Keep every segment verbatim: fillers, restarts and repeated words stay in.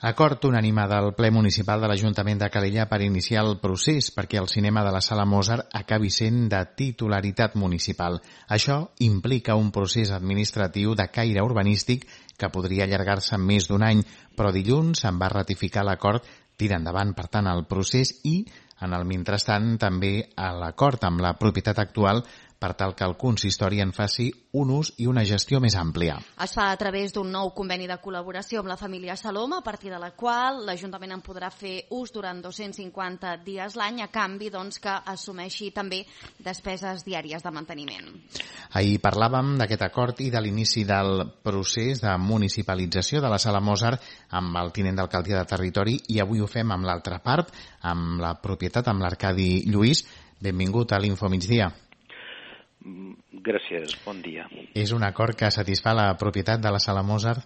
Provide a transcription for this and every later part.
Acord unànime del ple municipal de l'Ajuntament de Calella per iniciar el procés perquè el cinema de la Sala Mozart acabi sent de titularitat municipal. Això implica un procés administratiu de caire urbanístic que podria allargar-se més d'un any, però dilluns se'n va ratificar l'acord, tira endavant, per tant, el procés i, en el mentrestant, també l'acord amb la propietat actual per tal que el consistori en faci un ús i una gestió més àmplia. Es fa a través d'un nou conveni de col·laboració amb la família Salom, a partir de la qual l'Ajuntament en podrà fer ús durant dos-cents cinquanta dies l'any, a canvi doncs, que assumeixi també despeses diàries de manteniment. Ahir parlàvem d'aquest acord i de l'inici del procés de municipalització de la Sala Mozart amb el tinent d'alcaldia de territori i avui ho fem amb l'altra part, amb la propietat, amb l'Arcadi Lluís. Benvingut a l'Info Migdia. Gràcies, bon dia. És un acord que satisfà la propietat de la Sala Mozart?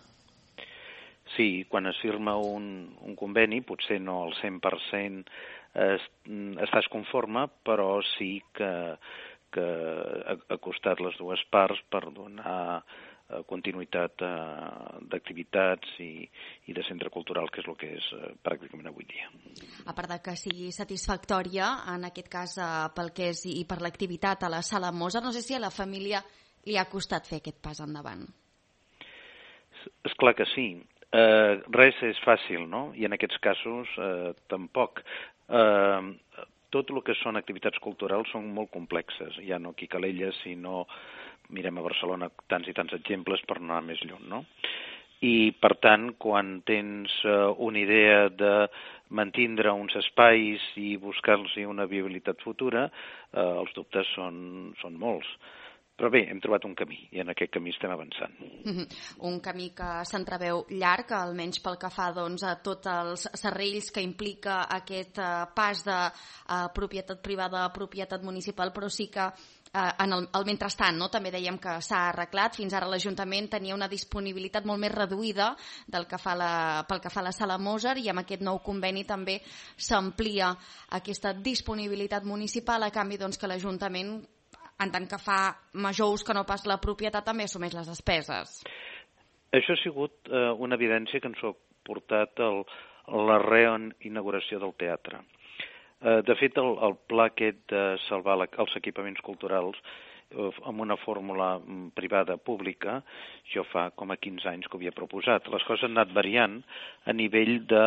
Sí, quan es firma un, un conveni, potser no al cent per cent es, estàs conforme, però sí que, que ha, ha costat les dues parts per donar continuïtat d'activitats i, i de centre cultural, que és el que és pràcticament avui dia. A part de que sigui satisfactòria, en aquest cas pel que és i per l'activitat a la Sala Mozart, no sé si a la família li ha costat fer aquest pas endavant. És clar que sí. Eh, res és fàcil, no? I en aquests casos eh, tampoc. Eh, tot el que són activitats culturals són molt complexes, ja no aquí a Calella, sinó mirem a Barcelona tants i tants exemples per anar més lluny, no? I, per tant, quan tens uh, una idea de mantindre uns espais i buscar-los una viabilitat futura, uh, els dubtes són, són molts. Però bé, hem trobat un camí i en aquest camí estem avançant. Mm-hmm. Un camí que s'entreveu llarg, almenys pel que fa doncs, a tots els serrells que implica aquest uh, pas de uh, propietat privada a propietat municipal, però sí que en el, el mentrestant, no? També dèiem que s'ha arreglat. Fins ara l'Ajuntament tenia una disponibilitat molt més reduïda del que fa la, pel que fa a la Sala Mozart, i amb aquest nou conveni també s'amplia aquesta disponibilitat municipal a canvi doncs, que l'Ajuntament, en tant que fa major ús que no pas la propietat, també assumeix les despeses. Això ha sigut eh, una evidència que ens ha portat el, la reinauguració del teatre. De fet, el, el pla aquest de salvar la, els equipaments culturals eh, amb una fórmula privada pública, jo fa com a quinze anys que ho havia proposat. Les coses han anat variant a nivell de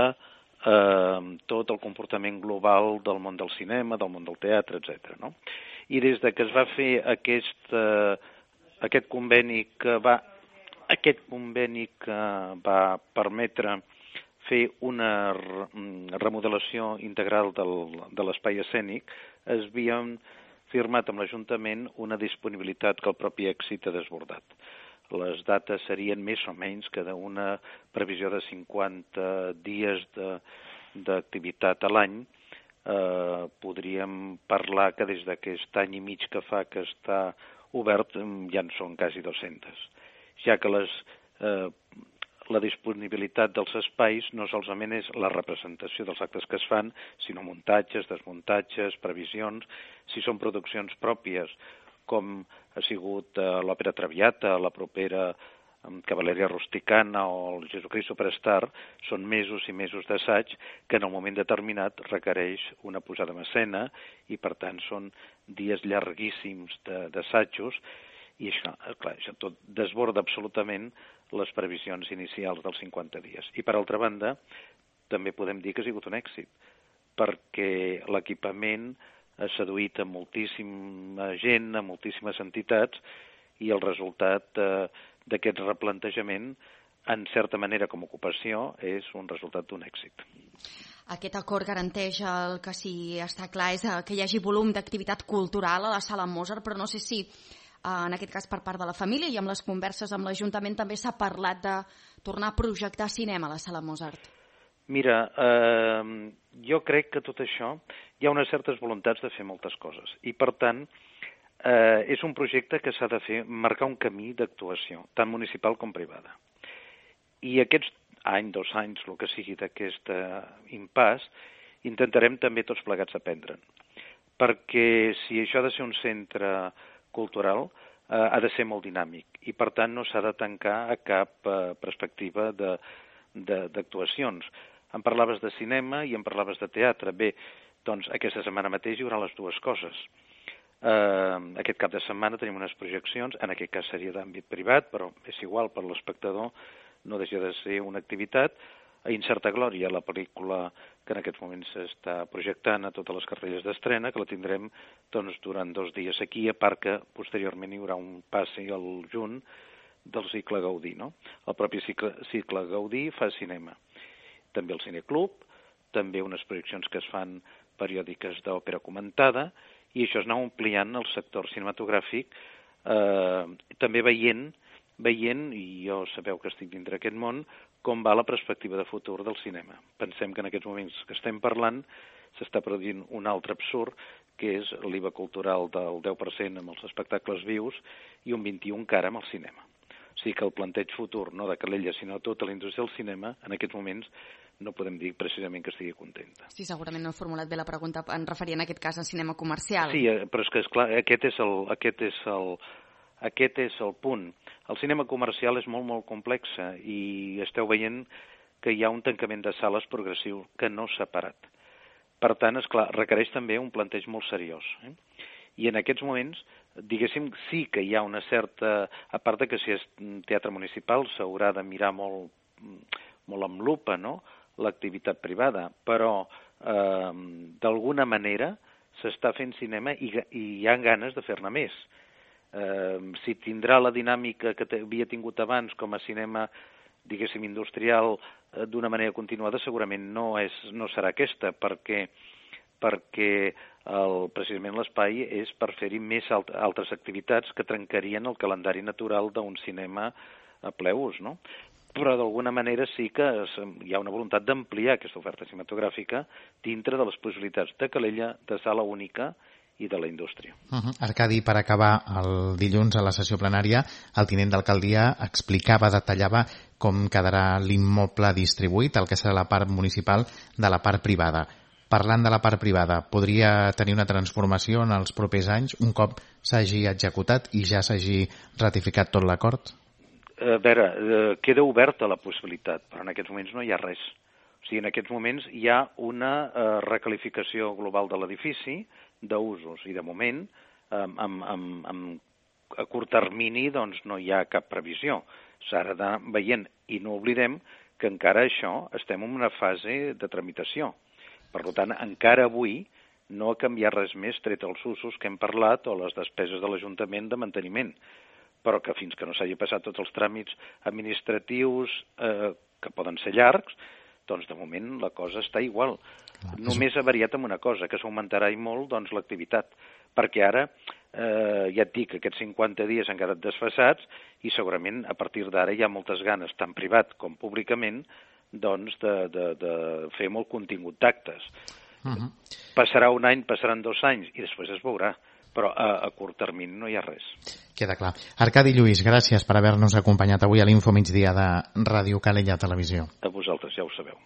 eh, tot el comportament global del món del cinema, del món del teatre, etcètera. No? I des de que es va fer aquest, eh, aquest conveni que va aquest conveni que va permetre fer una remodelació integral del, de l'espai escènic, es havien firmat amb l'Ajuntament una disponibilitat que el propi èxit ha desbordat. Les dates serien més o menys que d'una previsió de cinquanta dies d'activitat a l'any. Eh, podríem parlar que des d'aquest any i mig que fa que està obert ja en són quasi dos-centes, ja que les eh, la disponibilitat dels espais no solament és la representació dels actes que es fan, sinó muntatges, desmuntatges, previsions, si són produccions pròpies, com ha sigut uh, l'Òpera Traviata, la propera um, Cavalleria Rusticana o el Jesucrist Superstar, són mesos i mesos d'assaig que en un moment determinat requereix una posada en escena i, per tant, són dies llarguíssims d'assajos i això, clar, això tot desborda absolutament les previsions inicials dels cinquanta dies. I, per altra banda, també podem dir que ha sigut un èxit, perquè l'equipament ha seduït a moltíssima gent, a moltíssimes entitats, i el resultat eh, d'aquest replantejament, en certa manera com a ocupació, és un resultat d'un èxit. Aquest acord garanteix el que sí està clar és que hi hagi volum d'activitat cultural a la Sala Mozart, però no sé si en aquest cas per part de la família i amb les converses amb l'Ajuntament també s'ha parlat de tornar a projectar cinema a la Sala Mozart. Mira, eh, jo crec que tot això hi ha unes certes voluntats de fer moltes coses i, per tant, eh, és un projecte que s'ha de fer, marcar un camí d'actuació, tant municipal com privada. I aquests any, dos anys, el que sigui d'aquest eh, impàs, intentarem també tots plegats aprendre'n. Perquè si això ha de ser un centre cultural, eh, ha de ser molt dinàmic i, per tant, no s'ha de tancar a cap eh, perspectiva de, d'actuacions. Em parlaves de cinema i em parlaves de teatre. Bé, doncs aquesta setmana mateix hi haurà les dues coses. Uh, aquest cap de setmana tenim unes projeccions, en aquest cas seria d'àmbit privat, però és igual, per l'espectador no deixa de ser una activitat. A Incerta Glòria, la pel·lícula que en aquests moments s'està projectant a totes les carrelles d'estrena, que la tindrem doncs, durant dos dies aquí, a part que posteriorment hi haurà un passi al juny del cicle Gaudí, no? El propi cicle, cicle Gaudí fa cinema. També el Cineclub, també unes projeccions que es fan periòdiques d'òpera comentada, i això es anava ampliant el sector cinematogràfic, eh, també veient, veient, i jo sabeu que estic dintre aquest món, com va la perspectiva de futur del cinema. Pensem que en aquests moments que estem parlant s'està produint un altre absurd, que és l'I V A cultural del deu per cent amb els espectacles vius i un vint-i-u encara amb el cinema. O sigui que el planteig futur, no de Calella, sinó tota la indústria del cinema, en aquests moments no podem dir precisament que estigui contenta. Sí, segurament no he formulat bé la pregunta, en referia en aquest cas al cinema comercial. Sí, però és que, esclar, aquest és el, aquest és el, aquest és el punt. El cinema comercial és molt, molt complex i esteu veient que hi ha un tancament de sales progressiu que no s'ha parat. Per tant, esclar, requereix també un planteig molt seriós. Eh? I en aquests moments, diguéssim, sí que hi ha una certa... A part de que si és teatre municipal s'haurà de mirar molt, molt amb lupa, no?, l'activitat privada, però eh, d'alguna manera s'està fent cinema i, i hi ha ganes de fer-ne més. Eh, si tindrà la dinàmica que havia tingut abans com a cinema, diguéssim, industrial eh, d'una manera continuada, segurament no, és, no serà aquesta, perquè, perquè el, precisament l'espai és per fer-hi més alt, altres activitats que trencarien el calendari natural d'un cinema a ple ús, no? Però d'alguna manera sí que hi ha una voluntat d'ampliar aquesta oferta cinematogràfica dintre de les possibilitats de Calella, de sala única i de la indústria. Uh-huh. Arcadi, per acabar, el dilluns a la sessió plenària, el tinent d'alcaldia explicava, detallava com quedarà l'immoble distribuït, el que serà la part municipal de la part privada. Parlant de la part privada, podria tenir una transformació en els propers anys, un cop s'hagi executat i ja s'hagi ratificat tot l'acord? A veure, eh, queda oberta la possibilitat, però en aquests moments no hi ha res. O sigui, en aquests moments hi ha una eh, recalificació global de l'edifici d'usos i de moment, eh, amb, amb, amb, a curt termini, doncs no hi ha cap previsió. S'ha d'anar veient i no oblidem que encara això estem en una fase de tramitació. Per tant, encara avui no ha canviat res més tret els usos que hem parlat o les despeses de l'Ajuntament de manteniment, però que fins que no s'hagi passat tots els tràmits administratius eh, que poden ser llargs, doncs de moment la cosa està igual. Clar, només ha variat amb una cosa, que s'augmentarà i molt doncs, l'activitat, perquè ara, eh, ja et dic, aquests cinquanta dies han quedat desfasats i segurament a partir d'ara hi ha moltes ganes, tant privat com públicament, doncs, de, de, de fer molt contingut d'actes. Uh-huh. Passarà un any, passaran dos anys i després es veurà, però a, a curt termini no hi ha res. Queda clar. Arcadi Lluís, gràcies per haver-nos acompanyat avui a l'Info Migdia de Ràdio Calella Televisió. A vosaltres, ja ho sabeu.